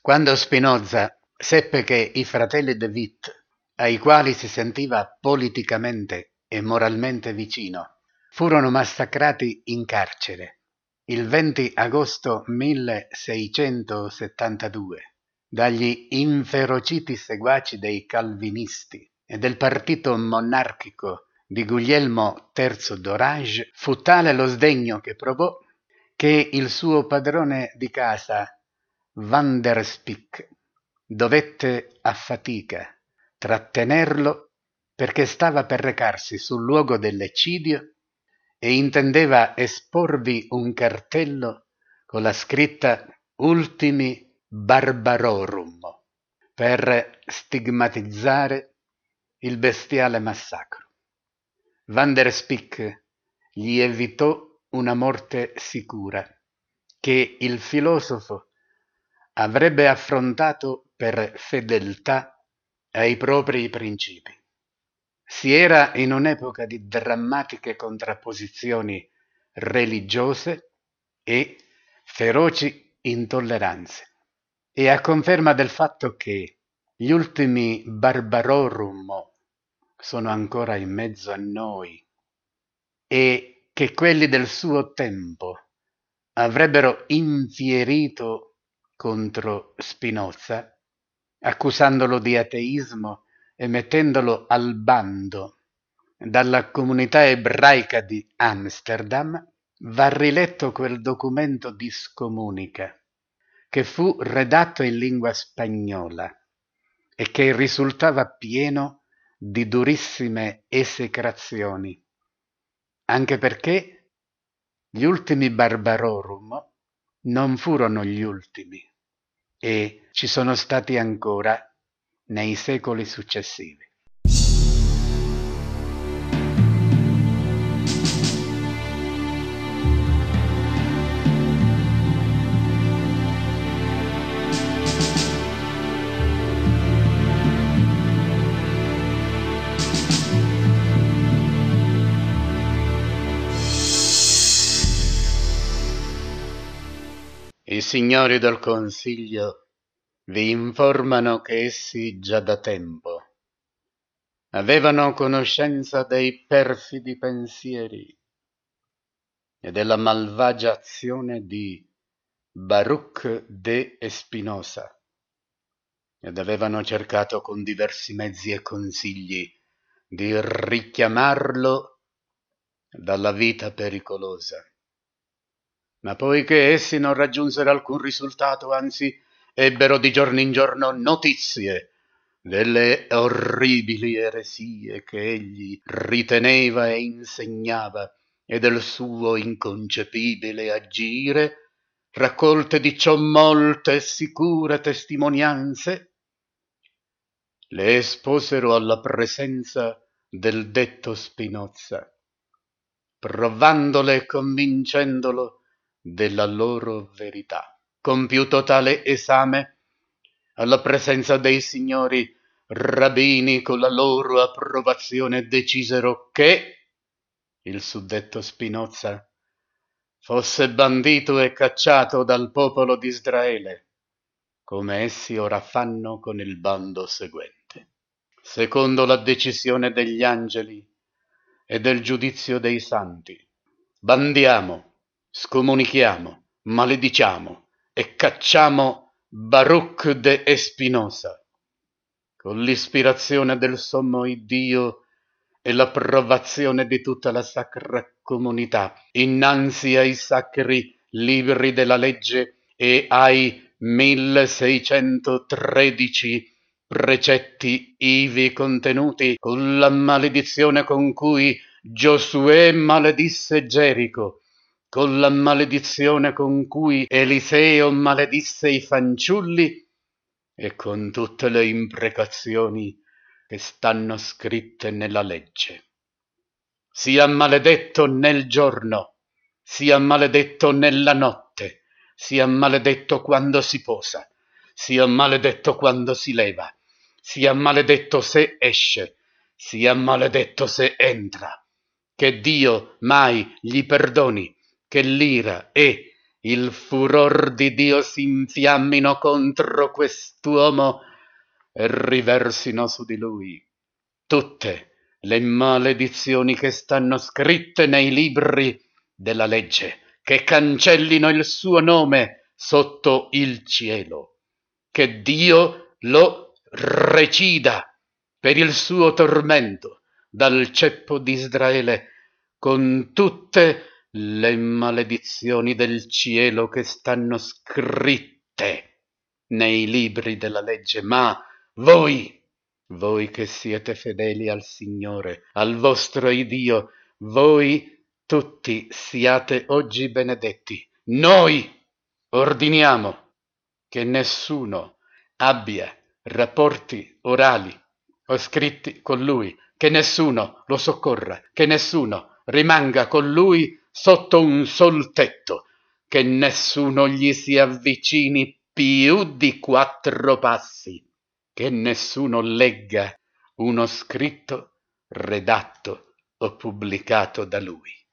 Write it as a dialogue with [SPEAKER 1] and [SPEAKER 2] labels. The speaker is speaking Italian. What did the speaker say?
[SPEAKER 1] Quando Spinoza seppe che i fratelli De Witt, ai quali si sentiva politicamente e moralmente vicino, furono massacrati in carcere il 20 agosto 1672 dagli inferociti seguaci dei calvinisti e del partito monarchico di Guglielmo III d'Orange, fu tale lo sdegno che provò che il suo padrone di casa, Van der Spyck, dovette a fatica trattenerlo perché stava per recarsi sul luogo dell'eccidio e intendeva esporvi un cartello con la scritta Ultimi Barbarorum per stigmatizzare il bestiale massacro. Van der Spyck gli evitò una morte sicura che il filosofo avrebbe affrontato per fedeltà ai propri principi. Si era in un'epoca di drammatiche contrapposizioni religiose e feroci intolleranze, e a conferma del fatto che gli ultimi Barbarorum sono ancora in mezzo a noi e che quelli del suo tempo avrebbero infierito contro Spinoza, accusandolo di ateismo e mettendolo al bando dalla comunità ebraica di Amsterdam, va riletto quel documento di scomunica che fu redatto in lingua spagnola e che risultava pieno di durissime esecrazioni, anche perché gli ultimi Barbarorum non furono gli ultimi e ci sono stati ancora nei secoli successivi. I signori del Consiglio vi informano che essi già da tempo avevano conoscenza dei perfidi pensieri e della malvagia azione di Baruch de Espinosa ed avevano cercato con diversi mezzi e consigli di richiamarlo dalla vita pericolosa. Ma poiché essi non raggiunsero alcun risultato, anzi ebbero di giorno in giorno notizie delle orribili eresie che egli riteneva e insegnava e del suo inconcepibile agire, raccolte di ciò molte e sicure testimonianze, le esposero alla presenza del detto Spinoza, provandole e convincendolo della loro verità. Compiuto tale esame, alla presenza dei signori rabbini con la loro approvazione decisero che il suddetto Spinoza fosse bandito e cacciato dal popolo di Israele, come essi ora fanno con il bando seguente. Secondo la decisione degli angeli e del giudizio dei santi, bandiamo, scomunichiamo, malediciamo e cacciamo Baruch de Espinosa con l'ispirazione del sommo Iddio e l'approvazione di tutta la sacra comunità innanzi ai sacri libri della legge e ai 1613 precetti ivi contenuti, con la maledizione con cui Giosuè maledisse Gerico, con la maledizione con cui Eliseo maledisse i fanciulli e con tutte le imprecazioni che stanno scritte nella legge. Sia maledetto nel giorno, sia maledetto nella notte, sia maledetto quando si posa, sia maledetto quando si leva, sia maledetto se esce, sia maledetto se entra. Che Dio mai gli perdoni, che l'ira e il furor di Dio s'infiammino contro quest'uomo e riversino su di lui tutte le maledizioni che stanno scritte nei libri della legge, che cancellino il suo nome sotto il cielo, che Dio lo recida per il suo tormento dal ceppo di Israele con tutte le maledizioni del cielo che stanno scritte nei libri della legge. Ma voi che siete fedeli al Signore, al vostro Iddio, voi tutti siate oggi benedetti. Noi ordiniamo che nessuno abbia rapporti orali o scritti con lui, che nessuno lo soccorra, che nessuno rimanga con lui sotto un sol tetto, che nessuno gli si avvicini più di 4 passi, che nessuno legga uno scritto redatto o pubblicato da lui.